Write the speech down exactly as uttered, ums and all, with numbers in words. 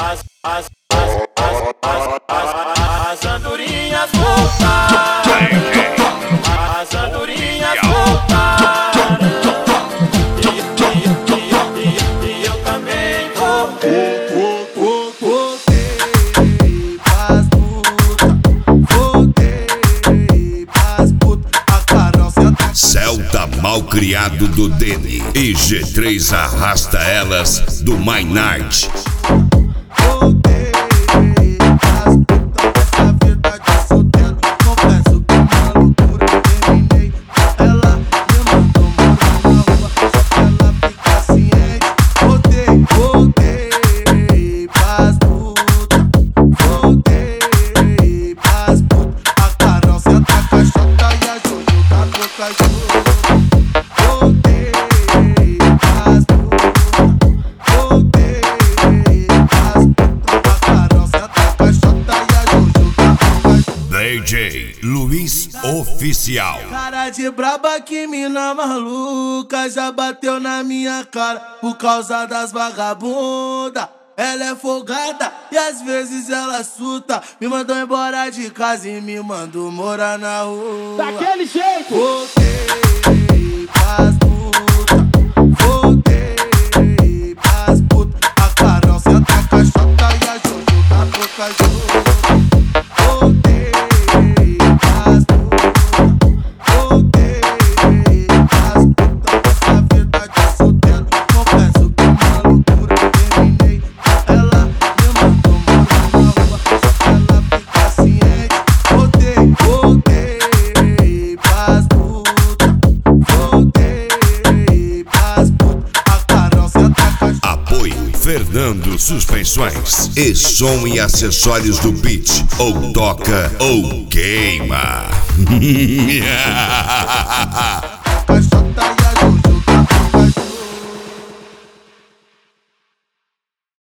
as, as, as, as, as, as andorinhas voltaram, as andorinhas voltaram, e, e, e, e, e eu também voltei. Voltei pras puta, voltei pras puta, a Carol senta. Celta malcriado do Dene e G três arrasta elas do Maynard. Voltei pras puta, essa vida de solteiro, confesso que é uma loucura. Terminei, ela me mandou morar na rua, só que ela fica ciente. Voltei, voltei pras puta, voltei pras puta, a Carol senta a caixota e a Jojo tá boca junto. Voltei pras puta, voltei pras puta, a Carol senta a caixota e a Jojo tá boca junto. D J Luiz Oficial. Cara de braba que mina maluca, já bateu na minha cara por causa das vagabunda. Ela é folgada e às vezes ela surta. Me mandou embora de casa e me mandou morar na rua. Daquele jeito! Voltei pras puta, voltei pras puta, a Carol senta a caixota e a Jojo tá boca junto. Voltei pras puta, voltei pras puta, essa vida de solteiro, confesso que é uma loucura. Terminei, ela me mandou morar na rua, só que ela fica ciente. Voltei, voltei pras puta, voltei pras puta, a Carol senta a caixota. Apoio Fernando Suspensões e som e acessórios do beat. Ou toca ou queima.